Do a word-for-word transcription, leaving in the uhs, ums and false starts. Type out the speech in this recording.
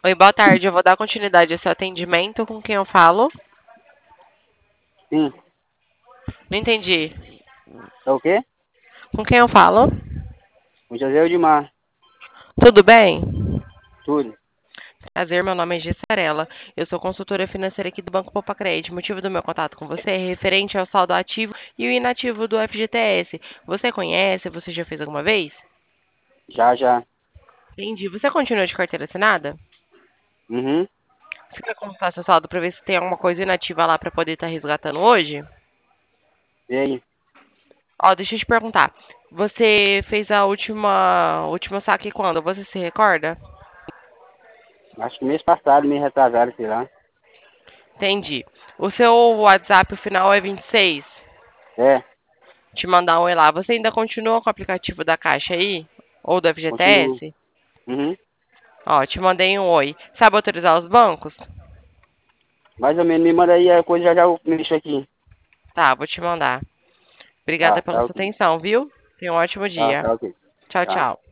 Oi, boa tarde. Eu vou dar continuidade ao seu atendimento. Com quem eu falo? Sim. Não entendi. É o quê? Com quem eu falo? O José Odimar. Tudo bem? Tudo. Prazer, meu nome é Gessarela. Eu sou consultora financeira aqui do Banco Popacred. O motivo do meu contato com você é referente ao saldo ativo e o inativo do F G T S. Você conhece? Você já fez alguma vez? Já, já. Entendi. Você continua de carteira assinada? Uhum. Você quer consultar seu saldo para ver se tem alguma coisa inativa lá para poder estar resgatando hoje? E aí? Ó, deixa eu te perguntar. Você fez a última, última saque quando? Você se recorda? Acho que mês passado, mês retrasado, sei lá. Entendi. O seu WhatsApp, o final é vinte e seis? É, Te mandar um oi lá. Você ainda continua com o aplicativo da Caixa aí? Ou do continuo. F G T S? Uhum. Ó, te mandei um oi. Sabe autorizar os bancos? Mais ou menos, me manda aí a coisa, já já eu mexo aqui. Tá, vou te mandar. Obrigada Tá, pela tá sua ok. atenção, viu? Tenha um ótimo Tá, dia. tá ok. Tchau, Tá. tchau.